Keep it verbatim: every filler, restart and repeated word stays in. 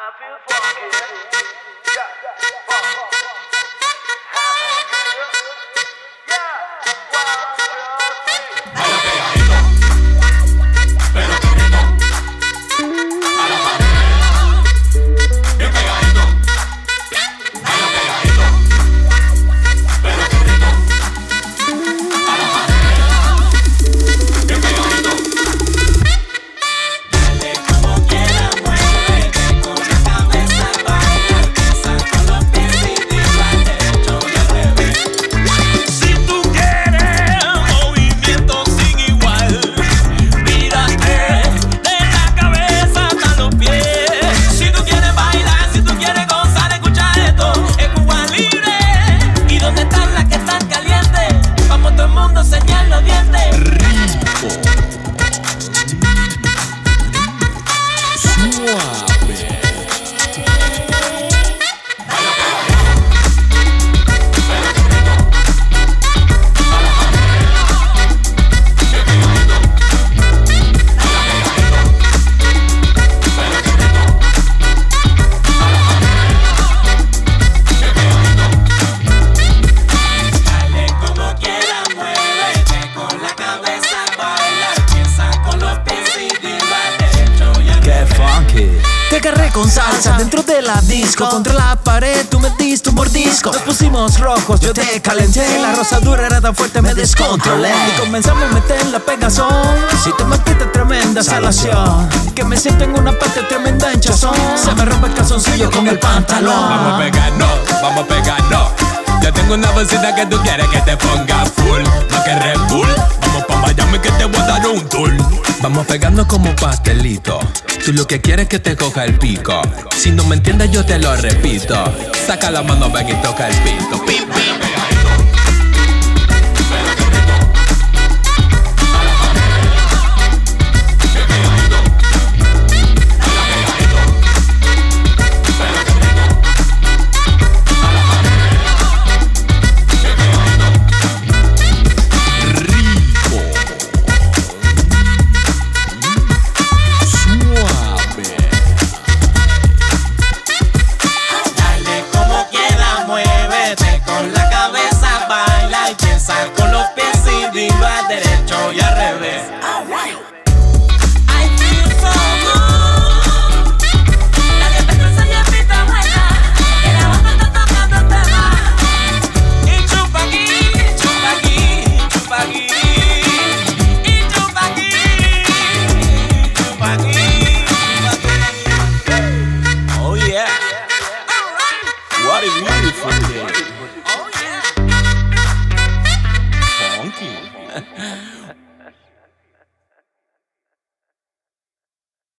feel funky. Yeah, funk. Happy girl. Yeah, one, two, three. Baila pegadito, pero con ritmo. A la pared, bien pegadito. Baila pegadito, pero con ritmo. A la pared, bien pegadito. Dale como quieras, muévete con la cabeza, baila, empieza con los pies y dilo al derecho y al revés. Si tú quieres movimiento sin igual, mírate de la cabeza hasta los pies. Si tú quieres bailar, si tú quieres gozar, escucha esto, es Cuba Libre. ¿Y dónde están las que están calientes? Vamos todo el mundo a enseñar los dientes. Rico, suave. Dale como quieras, muévete con la cabeza, baila, empieza con los pies y dilo al derecho y al Qué funky. Te agarré con salsa dentro de la disco. Contra la pared tú me diste un mordisco. Nos pusimos rojos, yo te calenté. La rosadura era tan fuerte, me descontrolé. Y comenzamos a meter la pegazón. Si te metiste tremenda salación, que me siento en una parte tremenda hinchazón. Se me rompe el calzoncillo con el pantalón. Vamos a pegarnos, vamos a pegarnos. Yo tengo una bolsita que tú quieres que te ponga full, más que Red Bull. Vamos pa' Miami que te voy a dar un tour. Vamos pegando como pastelito. Tú lo que quieres es que te coja el pico. Si no me entiendes yo te lo repito. Saca la mano, ven y toca el pito. Pim, pim. Dale como quieras, muévete con la cabeza, baila y piensa con los pies y dilo al derecho y al revés. I feel so good. Nadie te expresa y invita buena, que la banda está tocando el tema. Y chupa aquí, chupa aquí, chupa aquí. Y chupa aquí, chupa aquí, chupa aquí. Oh yeah. What a beautiful day. Oh yeah. Funky.